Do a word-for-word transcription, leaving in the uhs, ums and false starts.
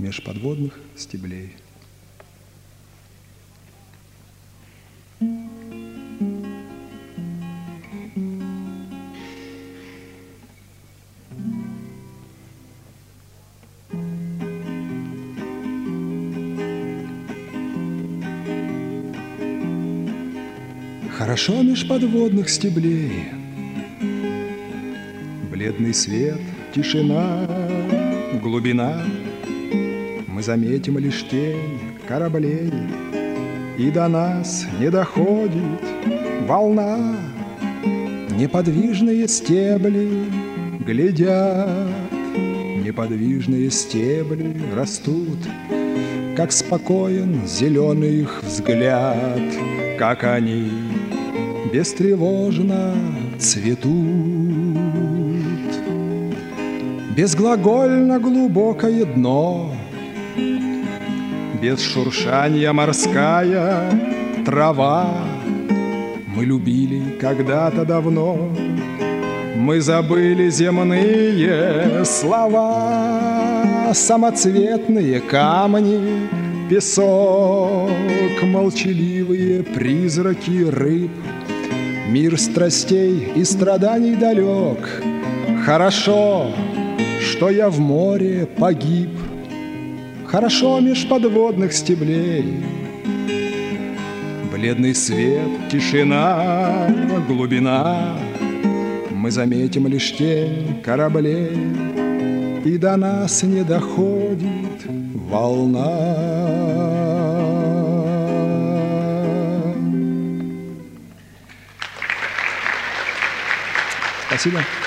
меж подводных стеблей. Хорошо меж подводных стеблей, бледный свет, тишина, глубина. Мы заметим лишь тень кораблей, и до нас не доходит волна. Неподвижные стебли глядят, неподвижные стебли растут, как спокоен зеленый их взгляд, как они бестревожно цветут. Безглагольно глубокое дно, без шуршания морская трава. Мы любили когда-то давно, мы забыли земные слова. Самоцветные камни, песок, молчаливые призраки рыб. Мир страстей и страданий далек. Хорошо, что я в море погиб. Хорошо меж подводных стеблей. Бледный свет, тишина, глубина. Мы заметим лишь тень кораблей, и до нас не доходит волна. Спасибо.